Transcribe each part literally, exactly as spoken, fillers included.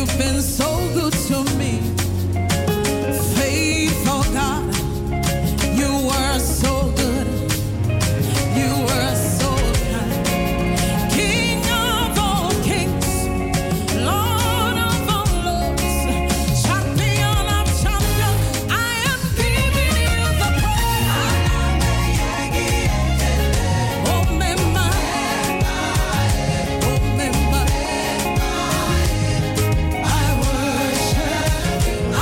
You've been so good to me. Faithful God, you were so good. You were so kind. King of all kings, Lord of all lords, champion of champions, I am giving you the praise. Oh, Mema, oh, Mema, I worship you. Oh,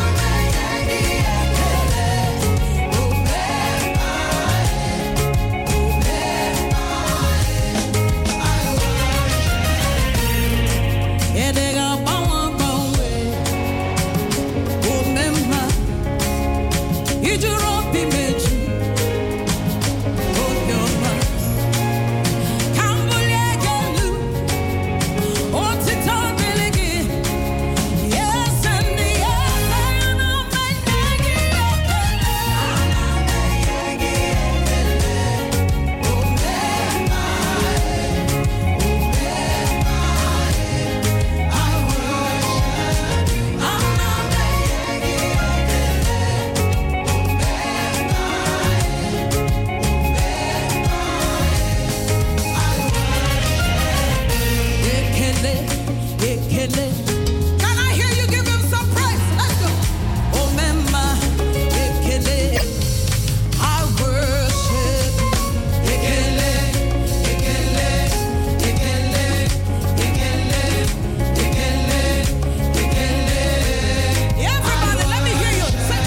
Edega bawa bawe, oh Mema, ijuro pimeji, oh Yoma, kambule gelu, oh tita biligi, yes and yes, I know my nagi okele, oh Mema, I worship, I'm not Ekele, ekele. Can I hear you give him some praise? Let's go. Oh, Mema, ekele. I worship. Ekele, ekele, ekele, ekele, ekele, ekele. Everybody, let me hear you say.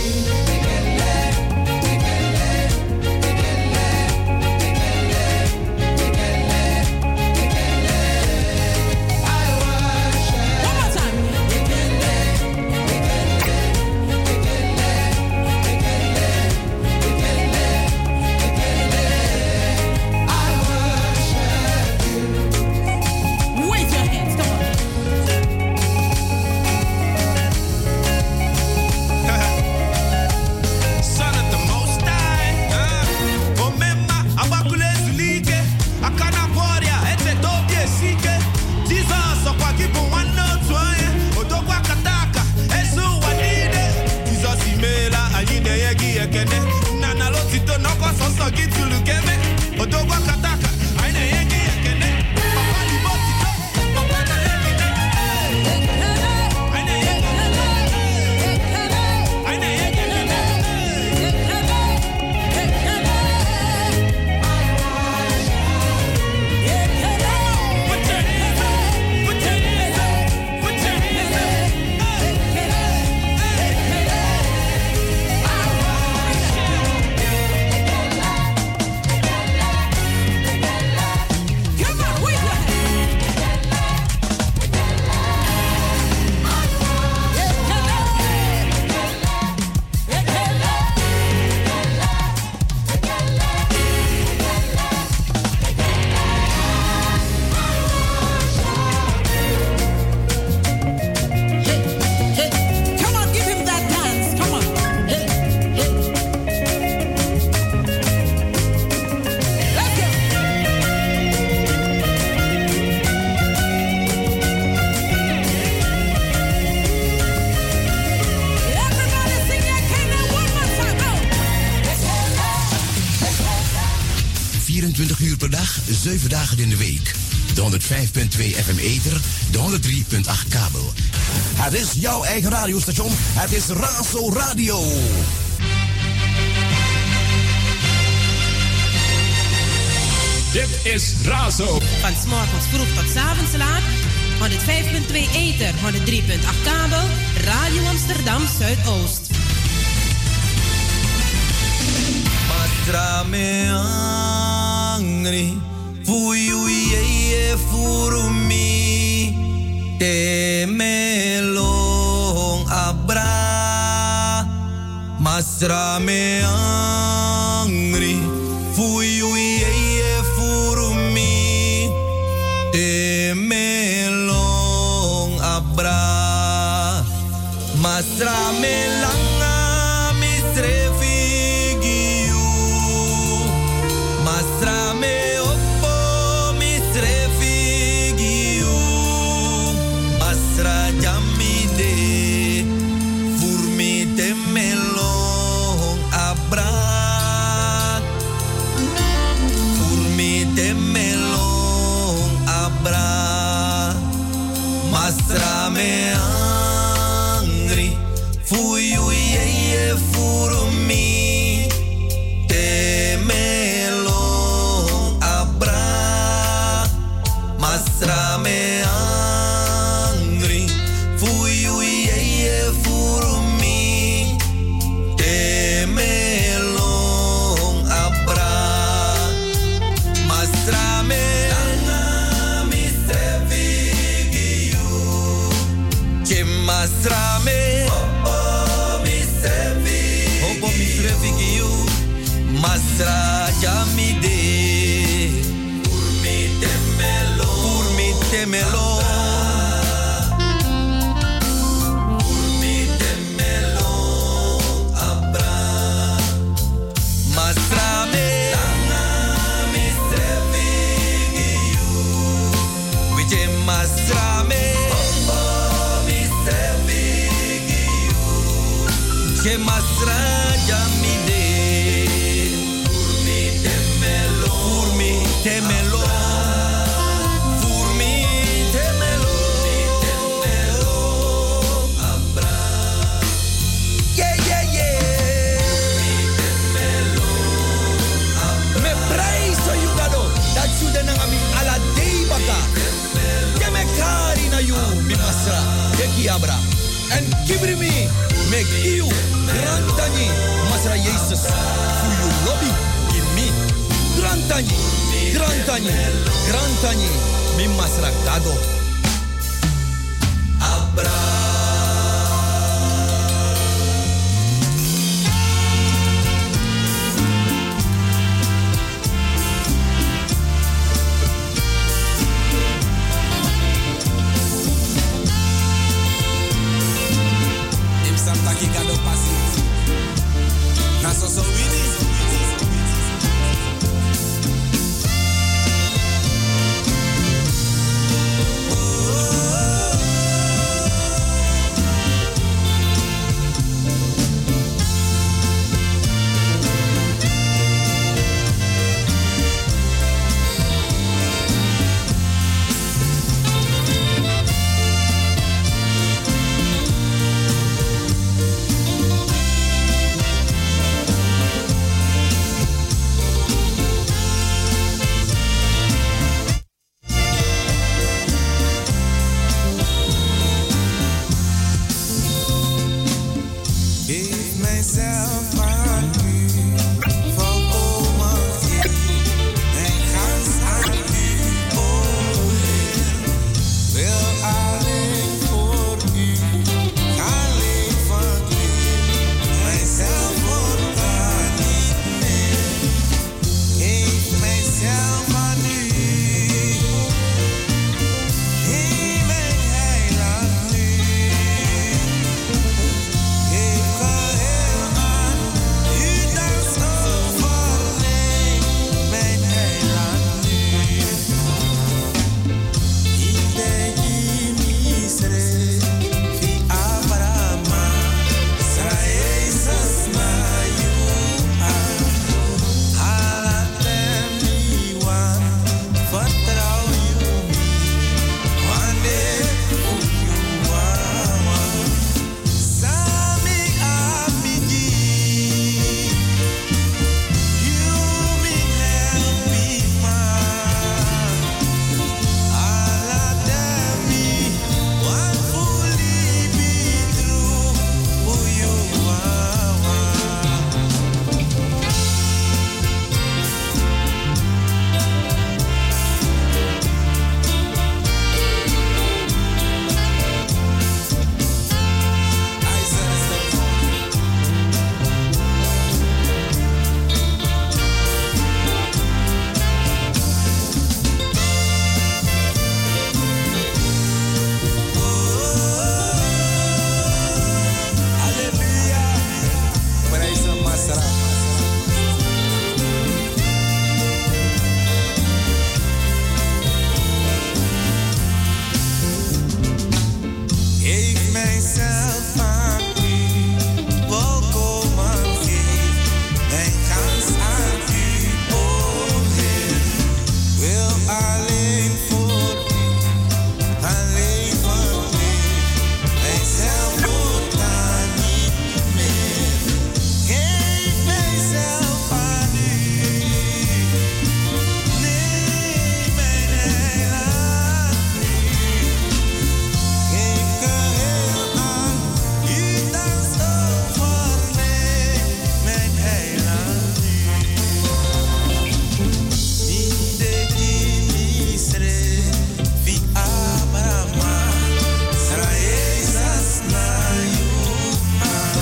One more time. Wave your hands, come on. Son of the Most High. Uh, Omema, abakule zulike. Akana poria, ete dobie sike. Jesus, okwa kipu wano twaye. Otokwa kataka, esu wadide. Jesus imela, ayine yegi ekene. Nana lotito noko soso gitulu keme. Otokwa kataka, ayine yegi ekene. Papa libotito, papa na yegine. Ayine yegine. Ayine yegine. Put your hands up, put your hands up, put your hands up. Come on, wave your Come on, give him that dance. Come on. Let's go. Everybody sing that Kenya one more time. Go. vierentwintig uur per dag, zeven dagen in de week. De honderd vijf punt twee F M ether, de honderd drie punt acht kabel. Het is jouw eigen radiostation. Het is Razo Radio. Dit is Razo. Van 's morgens vroeg tot 's avonds laat. honderd vijf punt twee ether, honderd drie punt acht kabel. Radio Amsterdam Zuidoost. Matrame angri, fuyu ye furumi, te melong abra. Masrame angri, fuyu ye furumi, te melong abra. Masrame langa misrefigiu, masrame oppo misrefigiu, masra jamide. Furmi temelong abra. Furmi temelong abra. Masra me angri. Fuyu ye furmi. Temelong abra. Masra me angri. Fuyu ye furmi. Temelong abra. Masra me angami sevigiu. Masra me Hopo mi sevigiu. Hopo mi sevigiu. Masra jamide. Furmi temelong. Furmi temelong. Furmi temelong abra. Masra me angami sevigiu. Wiche masra me que masra jamide. Furmi temelo. Furmi temelo. Furmi temelo. Temelo abra. Yeah, yeah, yeah. Furmi temelo abra. Me praise you gado. Dat you den ngami ala day baka. Ye me kari na you mi masra. Eki abra. And give me. Make you grantani masra Jesus for you lobby in me grantani grantani grantani mi masra gado abra. So so winning. Oh, mijzelf aan u volkomen geef, mijn gans aan u, o Heer. Wil alleen voor u, alleen voor u, mijzelf voortaan niet meer. Geef mijzelf aan u, neem mijn heil aan u. Geef geheel aan u, dan zo voor mij, mijn heil aan u. Minde di Israël, vi Abraham, Israël na Juha.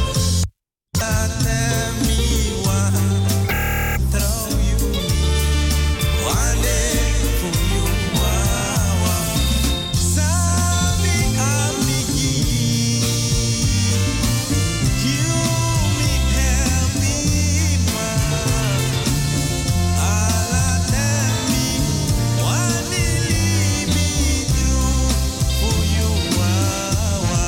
Laat me wa, trouw you me, wande voor you wa. Sabi amigi, you me help me ma. Ala temi, wande me do for you wa.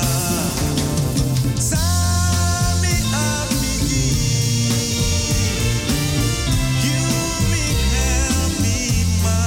Sabi amigi, you me help me ma.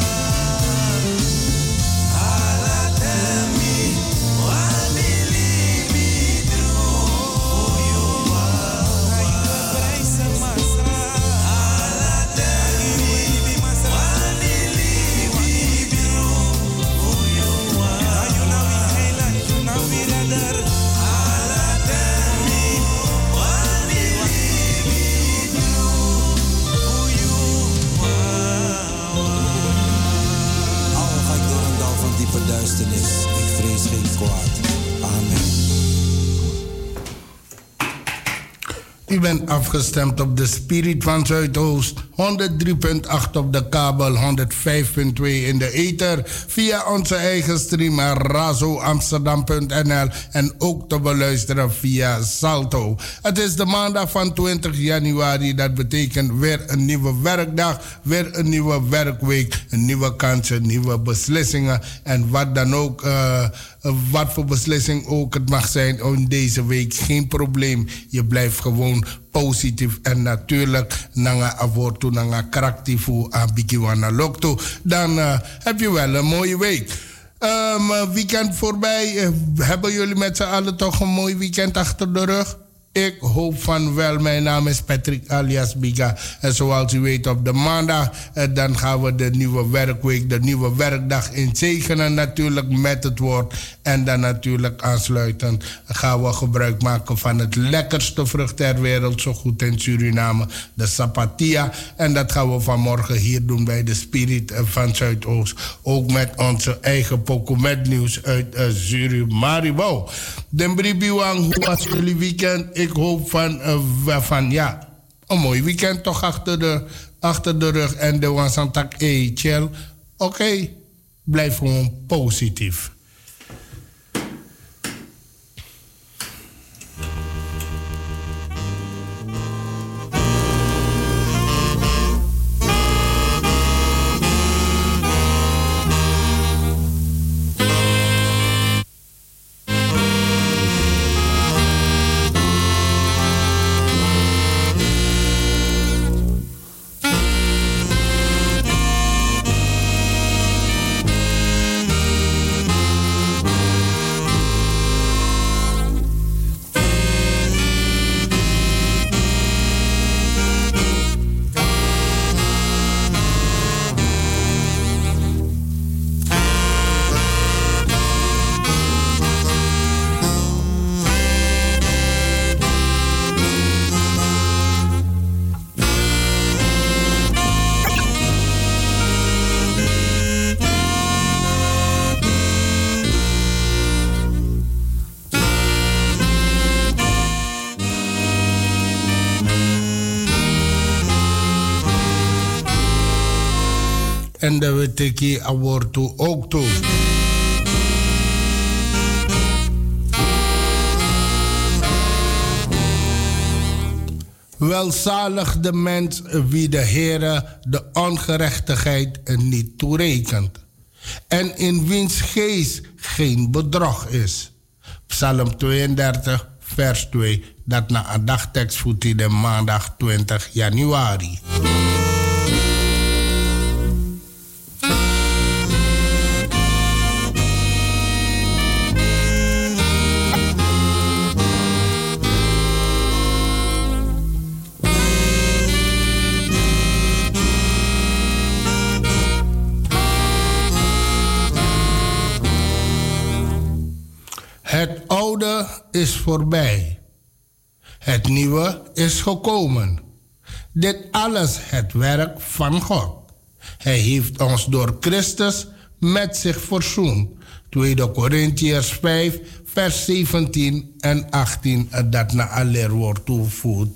Ala temi, wande me do for you wa. Praise masra. Ala temi, wande me do for you wa. You know we heiland, you know we redder. Ala temi, wande me do for you wa. Al ga ik door een dal van diepe duisternis, ik vrees geen kwaad. Amen. U bent afgestemd op de Spirit van Zuidoost. honderd drie komma acht op de kabel, honderdvijf komma twee in de ether. Via onze eigen stream razo amsterdam punt n l en ook te beluisteren via Salto. Het is de maandag van twintig januari. Dat betekent weer een nieuwe werkdag, weer een nieuwe werkweek, een nieuwe kansen, nieuwe beslissingen. En wat dan ook, uh, wat voor beslissing ook het mag zijn in deze week, geen probleem. Je blijft gewoon positief en natuurlijk nanga avortu nanga karaktifu abikiwana lokto. Dan uh, heb je wel een mooie week. Um, weekend voorbij. Uh, hebben jullie met z'n allen toch een mooi weekend achter de rug? Ik hoop van wel. Mijn naam is Patrick alias Biga. En zoals u weet op de maandag, eh, dan gaan we de nieuwe werkweek, de nieuwe werkdag inzegenen natuurlijk met het woord. En dan natuurlijk aansluitend gaan we gebruik maken van het lekkerste vrucht ter wereld, zo goed in Suriname, de sapatia. En dat gaan we vanmorgen hier doen bij de Spirit van Zuidoost. Ook met onze eigen Pocomet nieuws uit uh, Suriname. Wow. Den Bribiwang, hoe was jullie weekend? Ik hoop van, uh, van ja, een mooi weekend toch achter de, achter de rug. En de wansantak, hey, chill. Oké, okay. Blijf gewoon positief. En dat we teki abortu ook toe. Welzalig de mens wie de Heere de ongerechtigheid niet toerekent. En in wiens geest geen bedrog is. Psalm tweeëndertig, vers twee. Dat na een dagtekst voor de maandag twintig januari. Het oude is voorbij. Het nieuwe is gekomen. Dit alles het werk van God. Hij heeft ons door Christus met zich verzoend. tweede Korintiërs vijf, vers zeventien en achttien. Dat na aller woord toevoegt.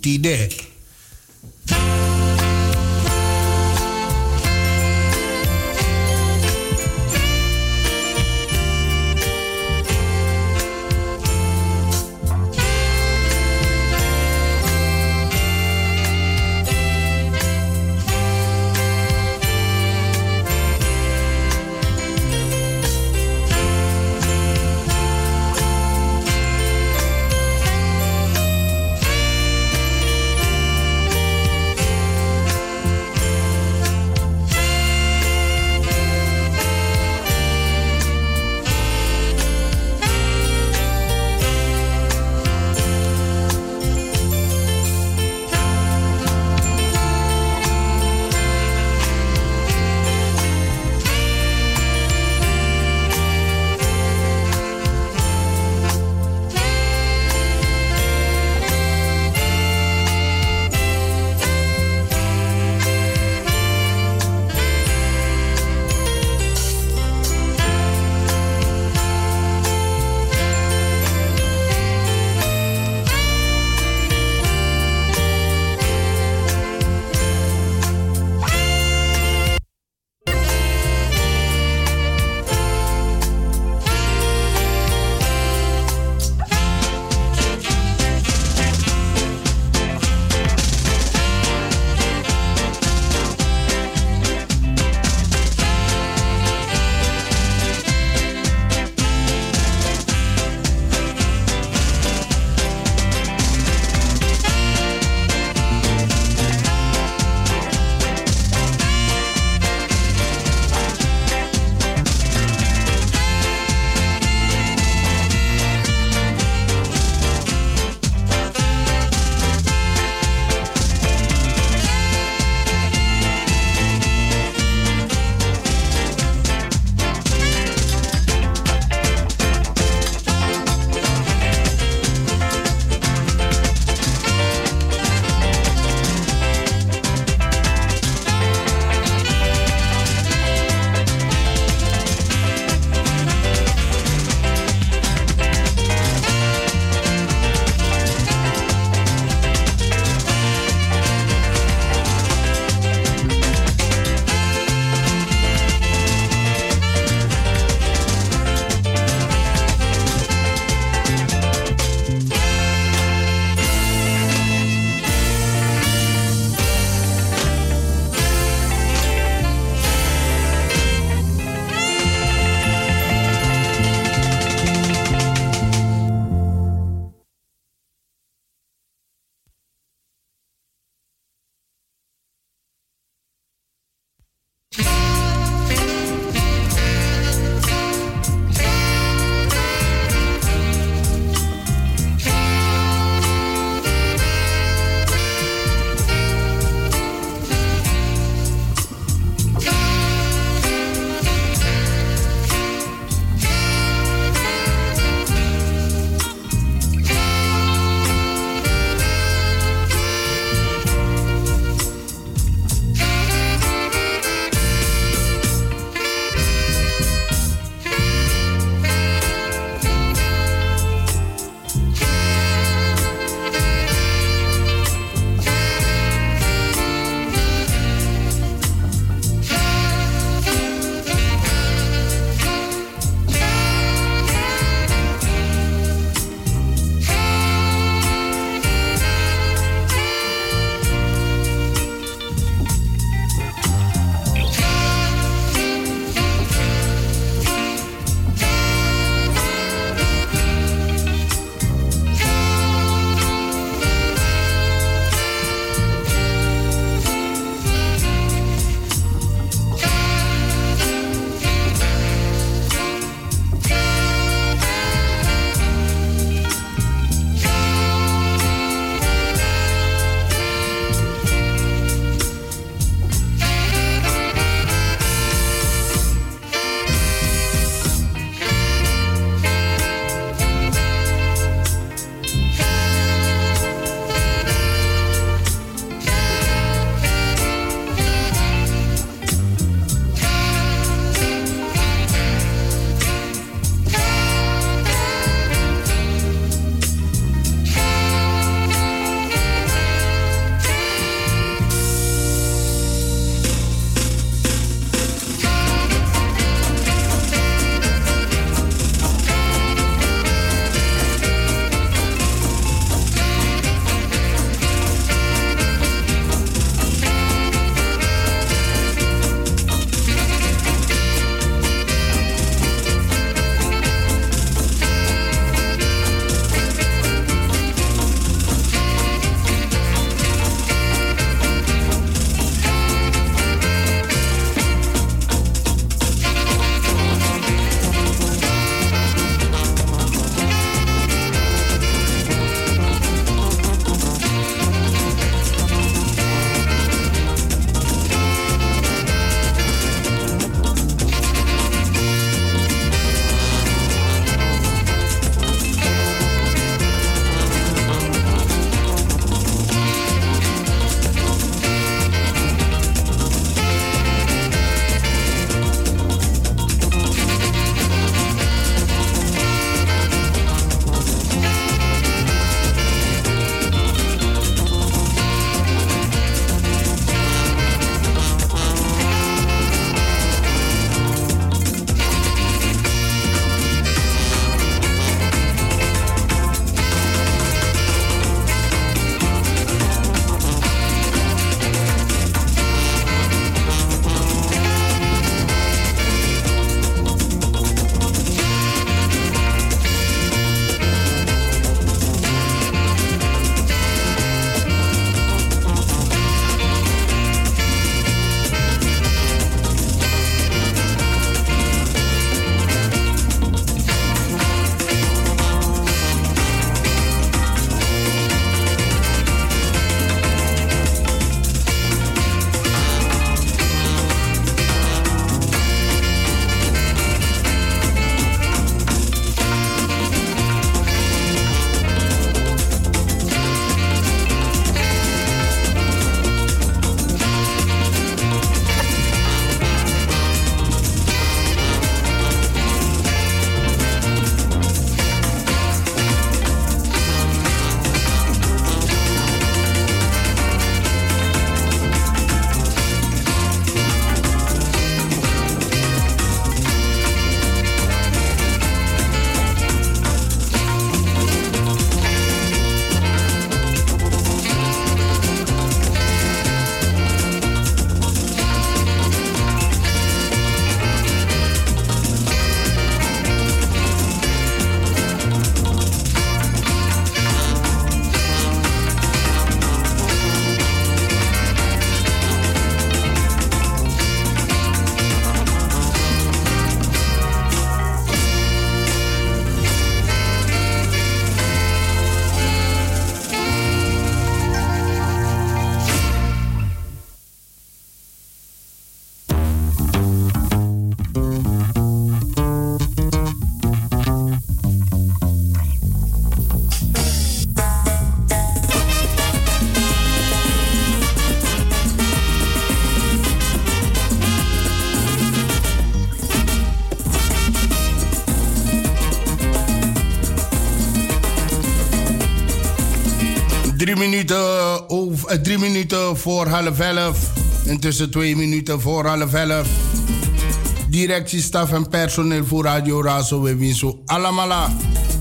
Drie minuten, over, drie minuten voor half elf. Intussen twee minuten voor half elf. Directie, staf en personeel voor Radio Razo. We winsten allemaal.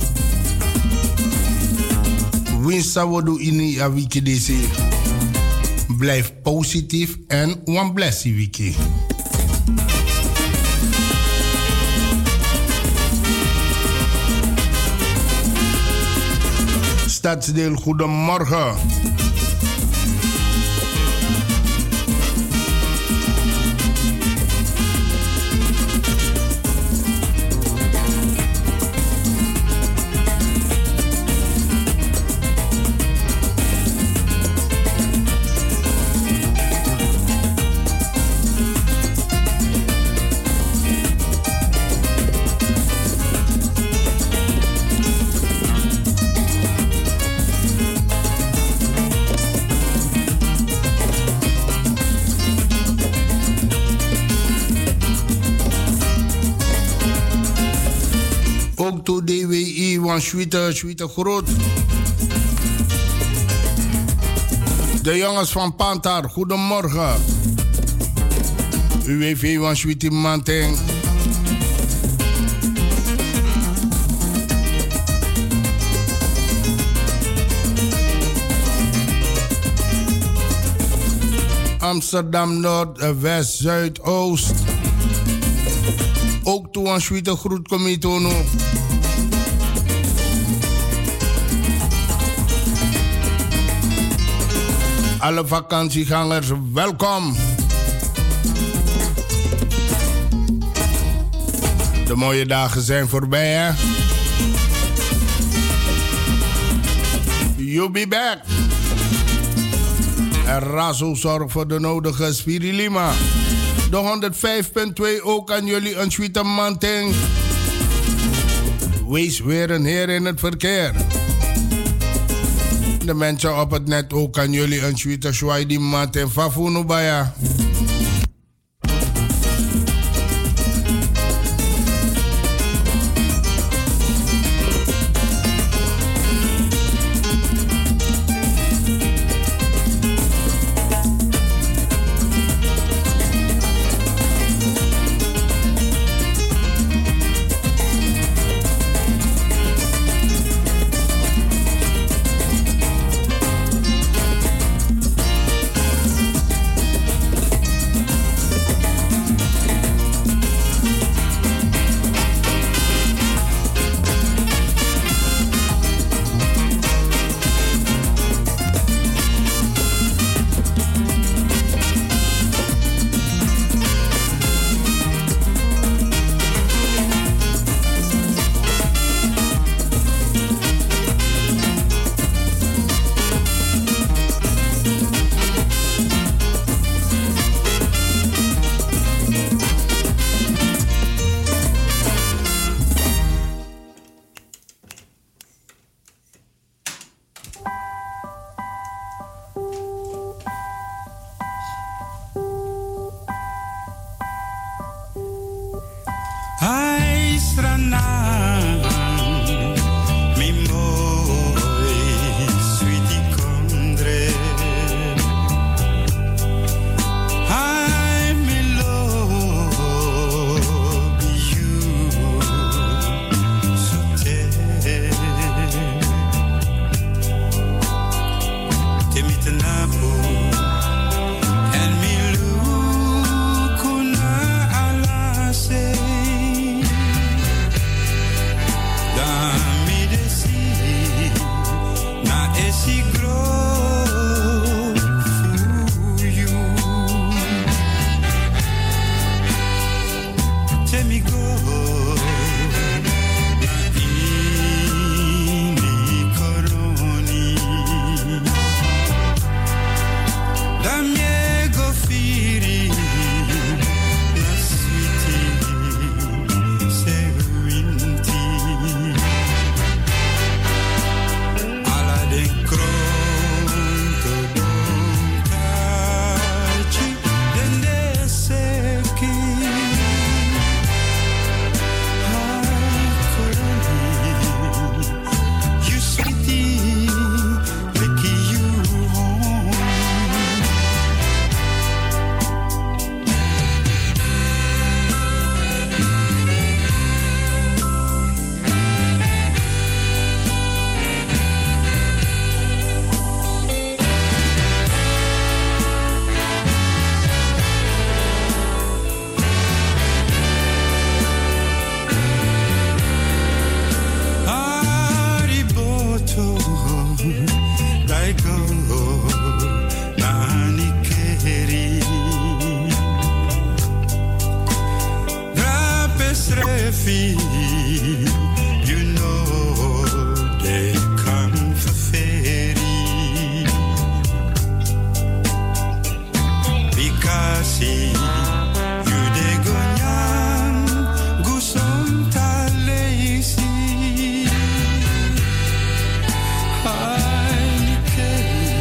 Winsta wodu ini a wiki desi. Blijf positief en one blessie wiki. Stadsdeel, goedemorgen. Ook to D W I, want Schwiete, Schwiete groot. De jongens van Pantar, goedemorgen. U W V, want Schwiete Manting. Amsterdam Noord, West, Zuid, Oost. Ook toe aan Schwiete groet comité. Alle vakantiegangers, welkom. De mooie dagen zijn voorbij, hè? You'll be back. En Razo zorgt voor de nodige Spirilima. De honderdvijf komma twee ook aan jullie een Schwiete Manting. Wees weer een heer in het verkeer. De mensen op het net ook aan jullie een Schwiete Schwaidi Manting. Fafunubaya. I go, Nanikeri. Rapes refi, you know they come for ferry. Because you de gonyam, gusom talesi. I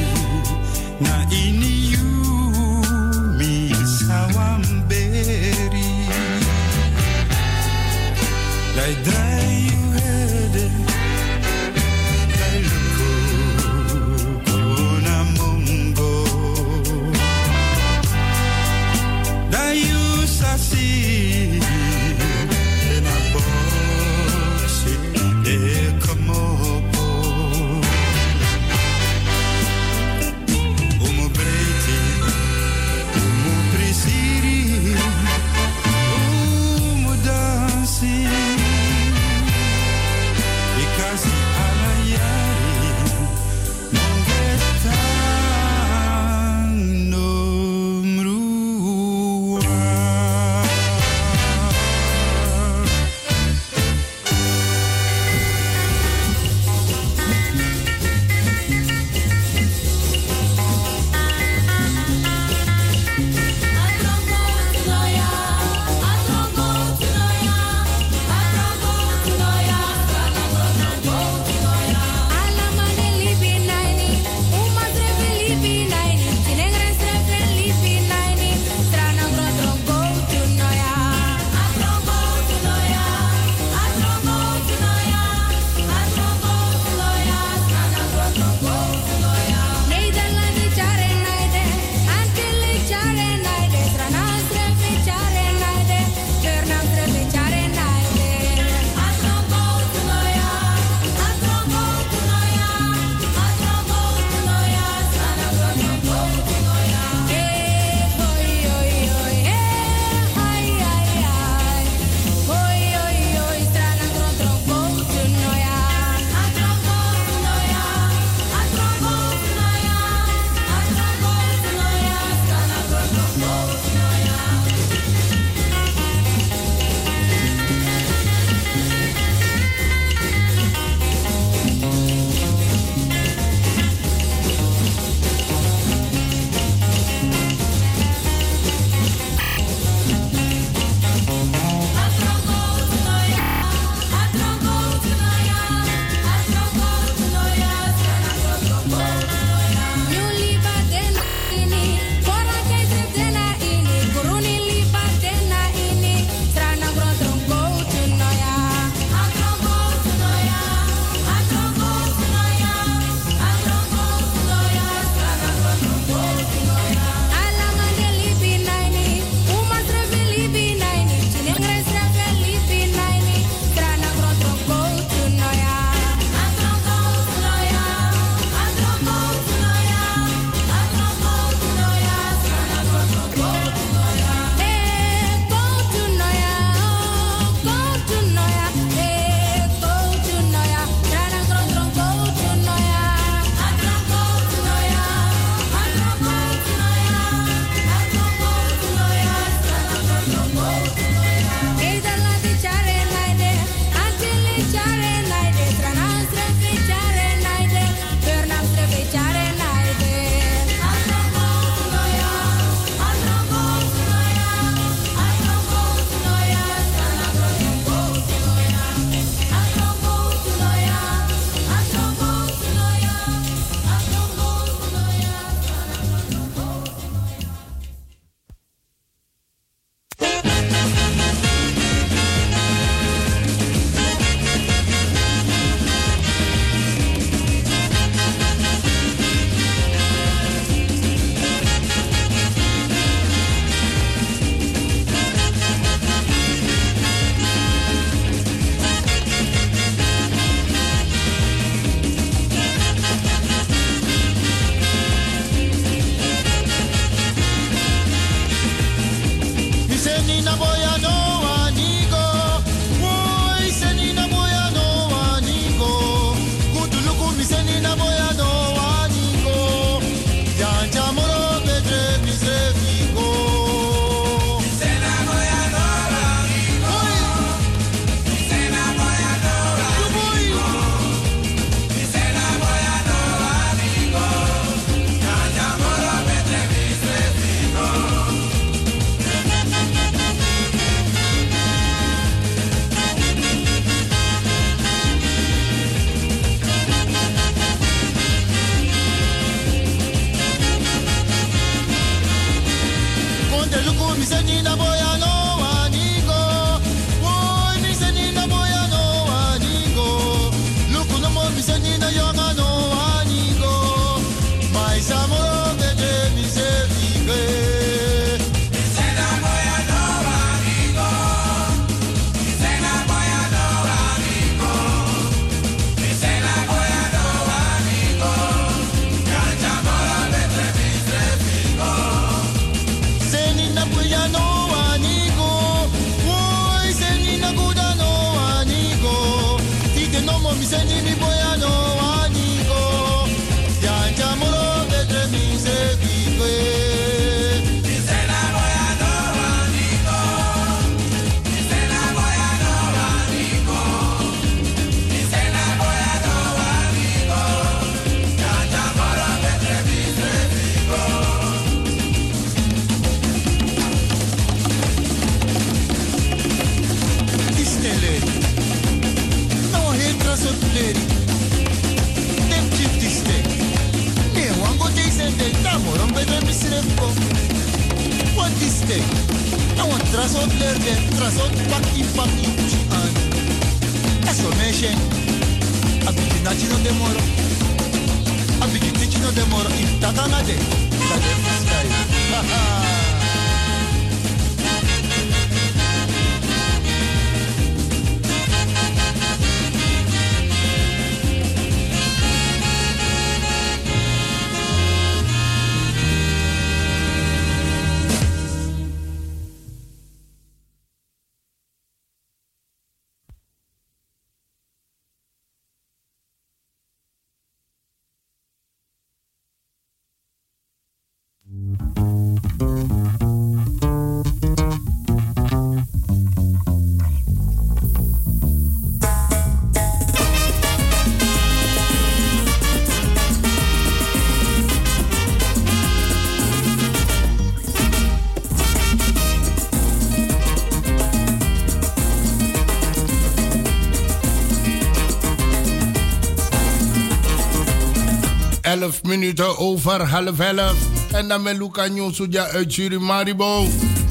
elf minuten over half elf. En dan met Luca Njonsuja uit Surimaribo.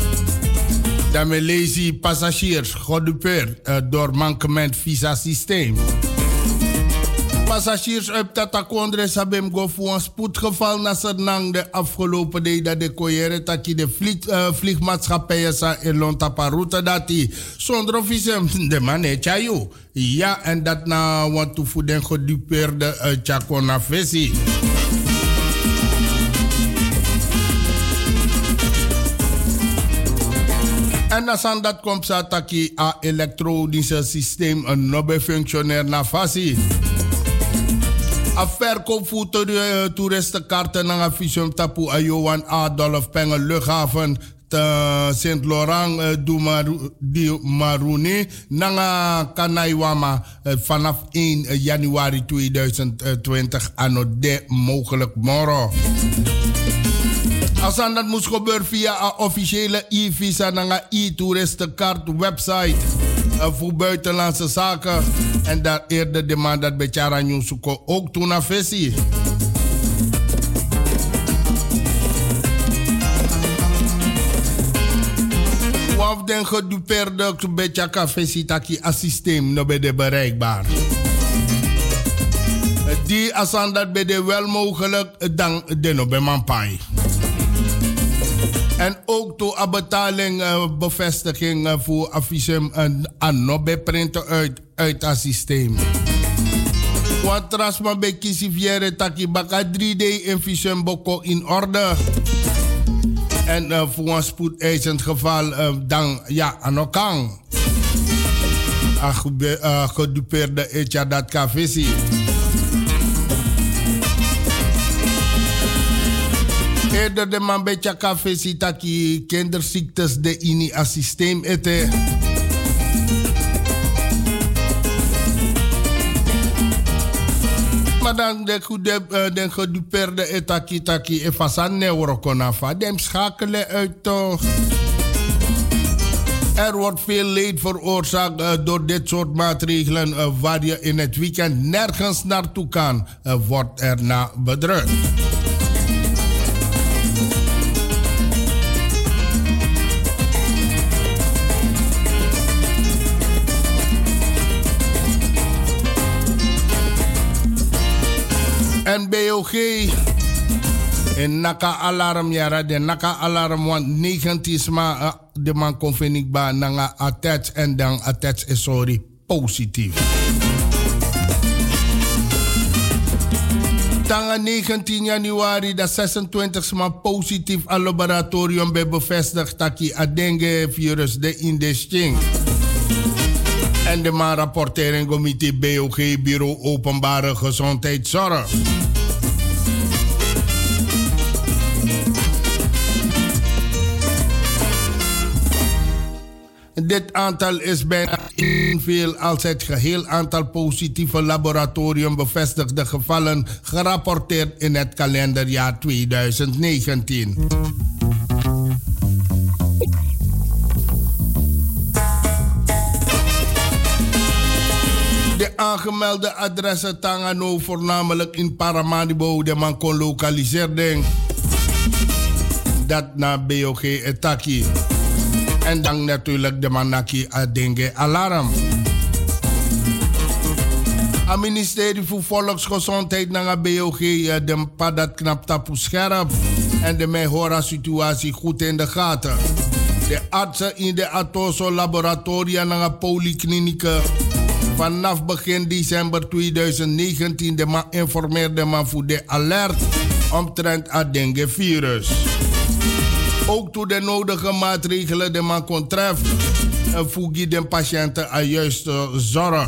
Dan met lazy passagiers gedupeerd uh, door mankement visa systeem. Passagiers uit Tatakondre sabem go voor een spoedgeval naar Sernang de afgelopen dag dat de koyere taki de vlieg, uh, vliegmaatschappijen sa in Lontaparuta dat die zonder officier de man chayo. Ja, en dat na want to voeden gedupeerde uh, chakona vesi. En dan dat komt sa taki a elektronische systeem een nobel functionair na fasi. A verkoop voor de toeristenkaarten naar Visum Tapu a Johan Adolf Penge luchthaven te Saint-Laurent du Maroni nanga Kanaiwama vanaf één januari tweeduizend twintig anno de mogelijk morgen. Als dat moet gebeuren via een officiële e-visa naar e-toeristenkaart website uh, voor buitenlandse zaken. En daar eerder de man dat Bechara Nieuwsuko ook toen naar visie. Waf den gedupeerde Bechaka visie taki a systeem no bede bereikbaar. Die asan dat bede wel mogelijk dan de no be manpai. En ook door een betaling uh, bevestiging uh, voor affiche en anobe printen uit, uit het systeem. Want trasma be kisi viere taki baka drie D in visum boko in orde. En uh, voor een spoedeisend geval uh, dan ja anokang. Uh, gedupeerde etja dat kavisi. Eerder de man beetje café ziet dat je kinderziektes de in het systeem eten. Maar dan de goede de gedupeerde etaki taki e fasan neuro konafa dem schakelen uit toch. Er wordt veel leed veroorzaakt uh, door dit soort maatregelen uh, waar je in het weekend nergens naartoe kan, uh, wordt er na bedrukt. En B O G en naka alarm yara de naka alarm want negentien ma uh, de man konvenik ba nanga attach en dan attach is sorry positief. Tanga negentien januari da zesentwintig ma positief al laboratorium be bevestigd taki adenge virus de in de sting. En de man rapportering comité B O G Bureau Openbare Gezondheidszorg. Dit aantal is bijna evenveel als het geheel aantal positieve laboratorium bevestigde gevallen gerapporteerd in het kalenderjaar twintig negentien. De aangemelde adressen Tangano voornamelijk in Paramaribo de man kon lokaliseren. Dat naar B O G Etaki. En dan natuurlijk de manaki adenge alarm. Het ministerie voor Volksgezondheid naar B O G de padat knap tapu scherp. En de mij hora situatie goed in de gaten. De artsen in de Atoso laboratoria naar polyklinieken. Vanaf begin december twintig negentien de man informeerde man voor de alert omtrent het dengue virus. Ook toe de nodige maatregelen de man kon treffen en voeg de patiënten aan juiste zorg.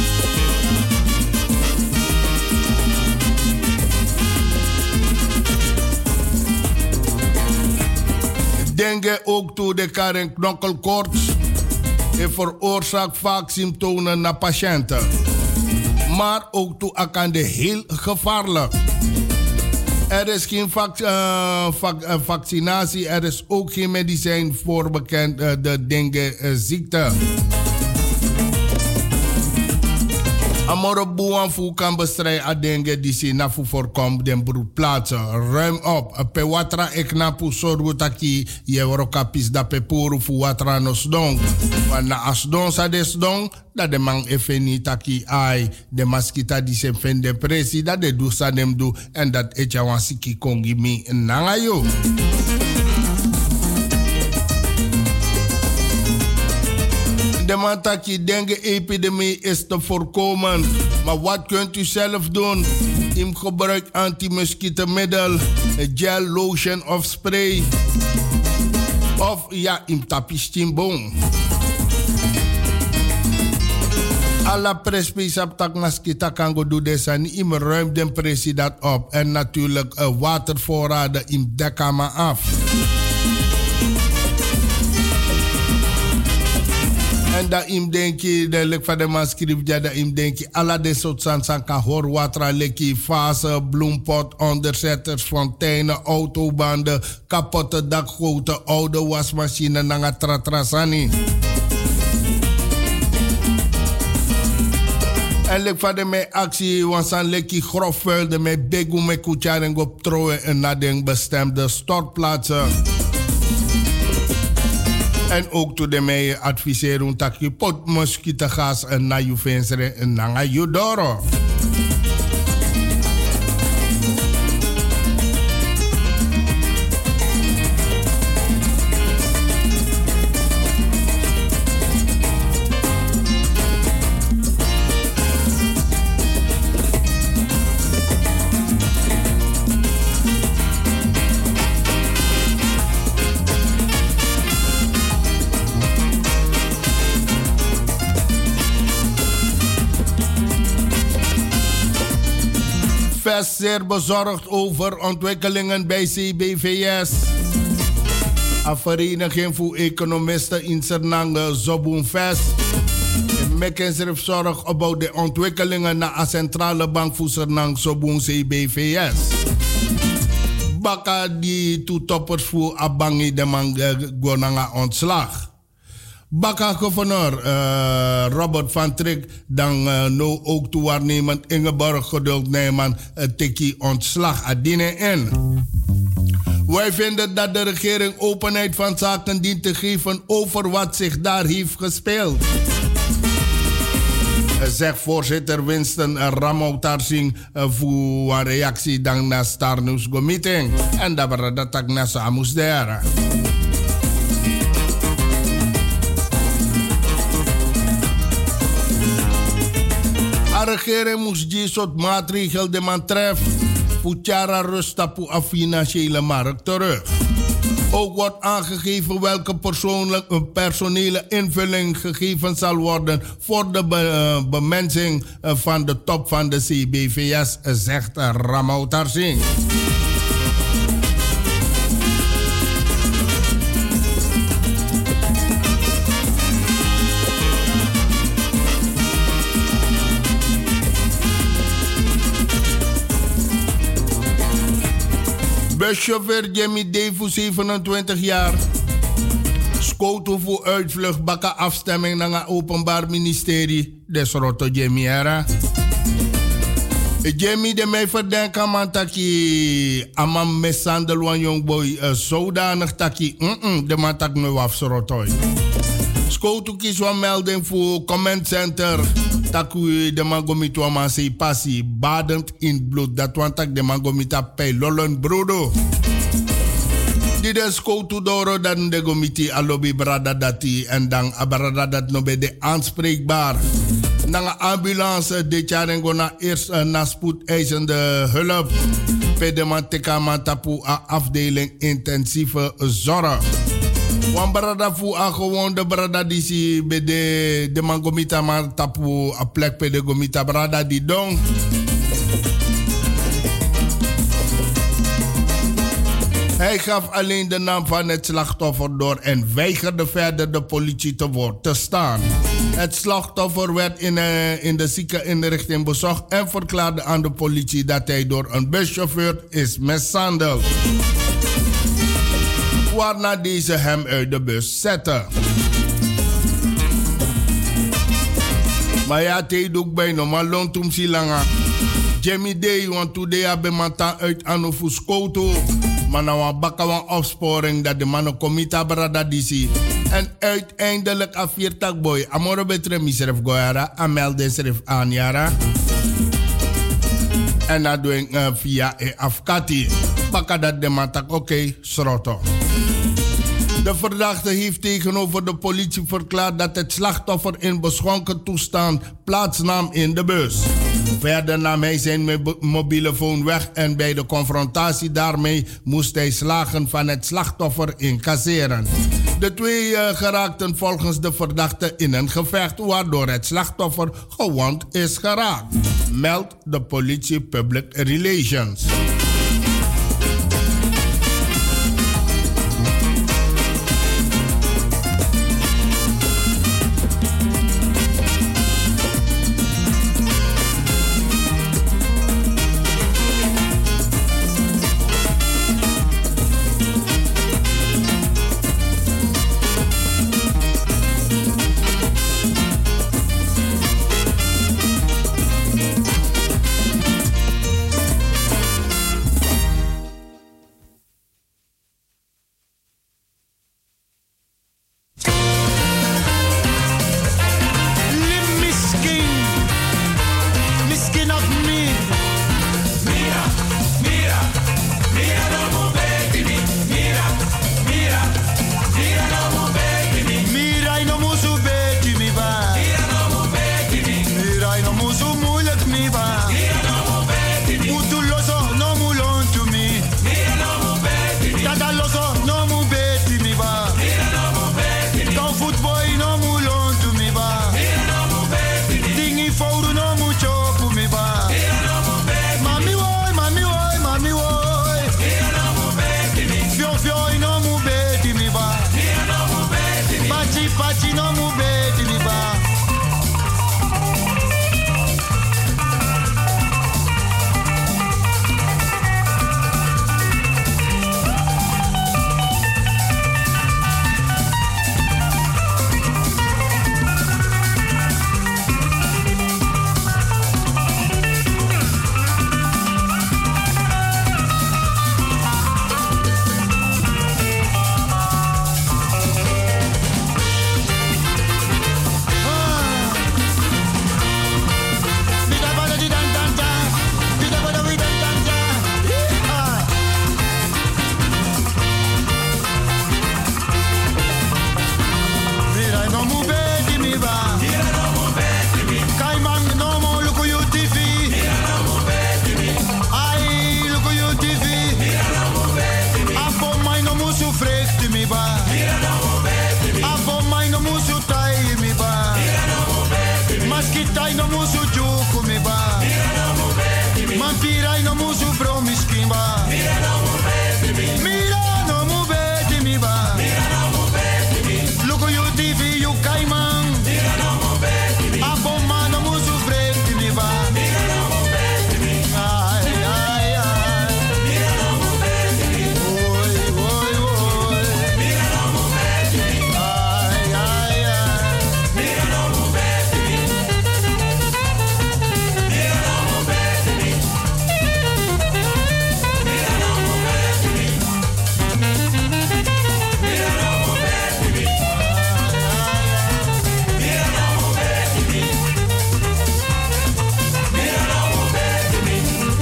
Dengue ook toe de kar- en knokkelkoorts en veroorzaakt vaak symptomen naar patiënten. Maar ook toe kan de heel gevaarlijk. Er is geen vac- uh, vac- uh, vaccinatie, er is ook geen medicijn voor bekend uh, de dengue-ziekte. Amoro Boanfu kan bestrijden aan dengue die ze na voorkomt den broedplaatsen. Ruim op. Pe watra eknapu sorgu taki je worokapis da pe puru fu watra nos dong. Want na as don sa des dong, dat de man efeni taki ai. De maskita die se fen depressie, dat de du sa dem du. En dat etja wan siki kongi mi nangayo. De mantaki dengue-epidemie is te voorkomen. Maar wat kunt u zelf doen? Im gebruik anti-muskietenmiddel, gel, lotion of spray. Of ja, im tapistimbong. Alla prespisap tak maskita kan go do desani im ruim den pressie dat op. En natuurlijk uh, watervoorraden im dekama af. En dat im denki, de lek van de man schrijft, dat im denki, alla de soort sansan kan hoor water lekkie, fase, bloempot, onderzetters, fonteinen, autobanden, kapotte dakgoten, oude wasmachine, nanga tratrasani. En lek van de mij actie, want san lekkie grof vuil, de mij begu me kutjaren op trouwen en naar de bestemde stortplaatsen. En ook toe de mij adviseren dat je pot mosquitogas en na je venster en na je doro. Zeer bezorgd over ontwikkelingen bij C B V S. Een vereniging voor economisten in Sernange, Zobunvest. Mekken zich zorg over de ontwikkelingen naar de Centrale Bank voor Sernange, Zobun C B V S. Baka die toetoppers voor Abangi de man gonanga ontslag. Baka gouverneur uh, Robert van Trick dan uh, no ook toewaarnemend Ingeborg Geduld Nijman uh, teki ontslag adine in. Wij vinden dat de regering openheid van zaken dient te geven over wat zich daar heeft gespeeld. Zeg voorzitter Winston Ramou-Tarsing voor een reactie dan na Star News Go meeting. En dat was dat ik na Samus daar. De regering moest die soort maatregelen de man treffen. Voor Tjara rust op de financiële markt terug. Ook wordt aangegeven welke persoonlijke personele invulling gegeven zal worden voor de be, uh, bemensing uh, van de top van de C B V S, zegt Ramou-Tarsing. Buschauffeur Jimmy Devu, zevenentwintig jaar. Scoto voor uitvlucht, bakken afstemming naar het Openbaar Ministerie. Desroto Jimmy era. Jimmy de mij verdenken man taki amam mishandel wan jongboy uh, zodanig taki mm de man tak nu afsrotoy. Scoto kies wan melding voor comment center. Taku de mangomito amansi passi badend in bloed. Dat want tak de mangomita pay lollen brodo. Dit is koutu doro dan de gomiti alobi brada dati en dan abrada dat no be de aanspreekbaar. Na ambulance dit jaar en gona eerst uh, na spoedeisende hulp. Pedeman teka man tapu a afdeling intensieve zorg. Wan brada fu a gewoon de brada die si be de de mangomita man tapu a plek pe de gomita brada di dong. Hij gaf alleen de naam van het slachtoffer door en weigerde verder de politie te woord te staan. Het slachtoffer werd in, uh, in de ziekeninrichting bezocht en verklaarde aan de politie dat hij door een buschauffeur is mishandeld. Waarna deze hem uit de bus zette. Maar ja, hij doet bijna maar loont om si langa. Jamie Day, want today hebben manta uit aan Fuscoto. Maar nou een bakka opsporing dat de mannen komita brada disi. En uiteindelijk a viertak boy. Amoro betre misref goyara. Amelde sref aanjara. En dat doen uh, via e afkati. Bakka dat de man tak oké, okay, sroto. De verdachte heeft tegenover de politie verklaard dat het slachtoffer in beschonken toestand plaatsnam in de bus. Verder nam hij zijn mobiele phone weg en bij de confrontatie daarmee moest hij slagen van het slachtoffer incasseren. De twee uh, geraakten volgens de verdachte in een gevecht waardoor het slachtoffer gewond is geraakt, meldt de politie Public Relations. Vampira no musu promiscuimba. Mira no mu beti mi. Mira no mu beti mi ba. Mira no mu beti mi. Look you T V you kaiman. Mira no mu beti mi. Aboma no musu beti mi ba. Mira no mu beti mi. Ay ay ay. Mira no mu beti mi. Oi oi oi. Mira no mu beti mi. Ay ay ay. Mira no mu beti mi. Mira no mu beti mi. Mira no mu beti mi. Mira no mu beti mi. Mira no mu beti mi. Mira no mu beti mi.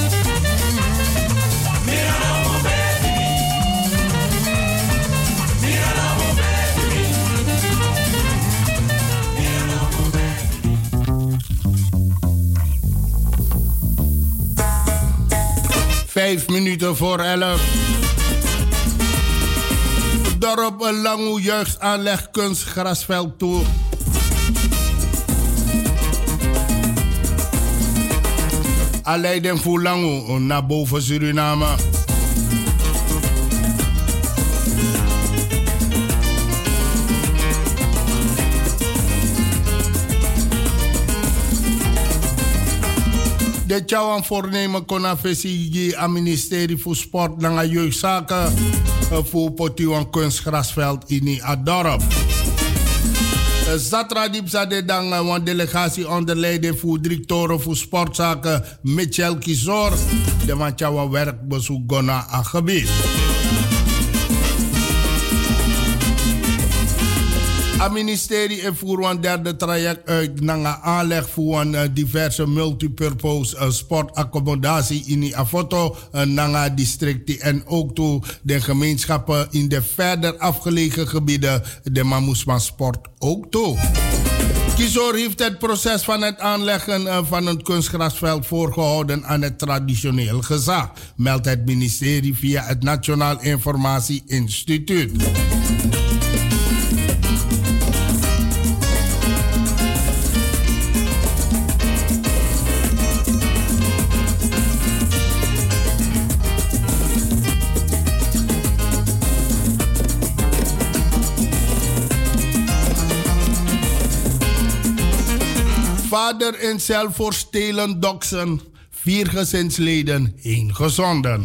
Mira no mu beti mi. Mira no mu beti mi. Mira no mu Vijf minuten voor elf. Dorp Langu jeugdaanleg kunstgrasveld toe. Aleiden voor Langu naar boven Suriname. De Tjauwan voornemen kon afvestigeren aan ministerie voor sport en jeugdzaken voor Potiwan kunstgrasveld in het dorp. Zatra diep zade dan een delegatie onder leiding voor directeur voor sportzaken Michel Kizor. De man Tjauwan werkbezoek gona aan gebied. Het ministerie heeft voor een derde traject uit naar aanleg voor een uh, diverse multipurpose uh, sportaccommodatie in die foto uh, naar districten en ook toe de gemeenschappen in de verder afgelegen gebieden de Mamoesman sport ook toe. Kizor heeft het proces van het aanleggen uh, van een kunstgrasveld voorgehouden aan het traditioneel gezag, meldt het ministerie via het Nationaal Informatie Instituut. Vader in cel voor stelen doksen. Vier gezinsleden, één gezonden.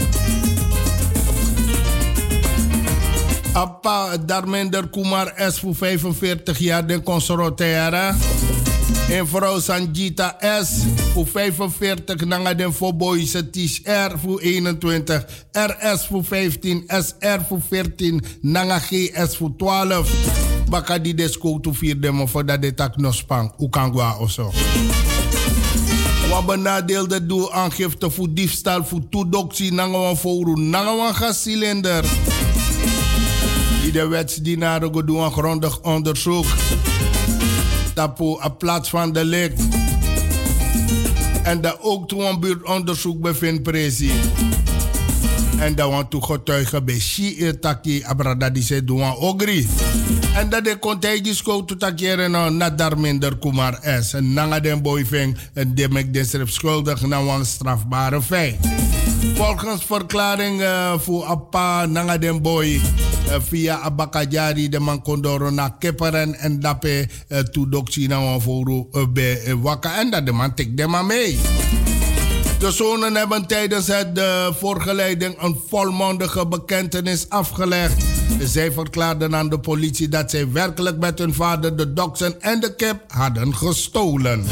Appa Darmender Kumar S. voor vijfenveertig jaar de conservatoire. En vrouw Sanjita S. voor vijfenveertig. Nanga den Foboise Tish R. voor eenentwintig. R S voor vijftien. S R voor veertien. Nanga G S voor twaalf. Baka die desko to vier demo voor dat de tak no spang. Ukangwa oso. Wat benadeelde doel aangifte voor diefstal voor toedoksie nangawan fouru nangawan gascilinder. Die de wetsdienaren go doen een grondig onderzoek. Tapo op plaats van de lek. En dat ook toen een buurtonderzoek bevindt precies. En dat want toe getuigen bij Shi Taki Abrada die ze doen ogri. En dat de contagieus ko to takeren na Darminder Kumar S. En nanga den boyfeng en de mek den strip schuldig na een strafbare feit. Volgens verklaring uh, voor Appa nanga den boy uh, via Abakajari de man kondoro na Keperen en dape uh, to doksi na een voru uh, bij uh, Waka en dat de man tik de man mee. De zonen hebben tijdens het uh, voorgeleiding een volmondige bekentenis afgelegd. Zij verklaarden aan de politie dat zij werkelijk met hun vader de doksen en de kip hadden gestolen.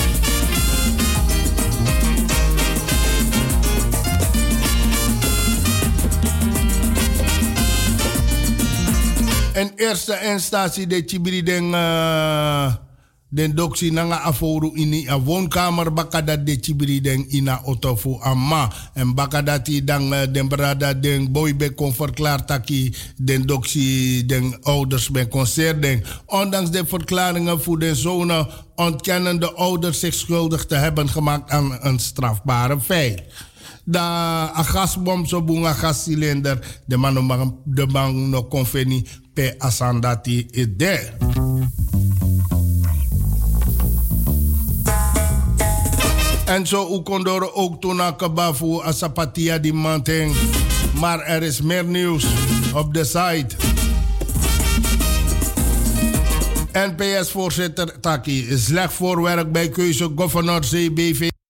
In eerste instantie de Chibrideng... Uh, Den doksi nanga aforu ini a woonkamer bakadat de chibri den ina otofu amma. En bakadati dan uh, den brada den boybe kon verklaard taki den doksi den ouders ben concern. Ondanks de verklaringen voor de zonen ontkennen de ouders zich schuldig te hebben gemaakt aan een strafbare feit. Da a gasbom so bunga gascilinder de man de man no konfeni pe asandati ide. En zo Ukondoro ook Tuna Kabafu Asapatia die manting. Maar er is meer nieuws op de site. N P S-voorzitter Taki. Slecht voorwerk bij keuze Governor C B V.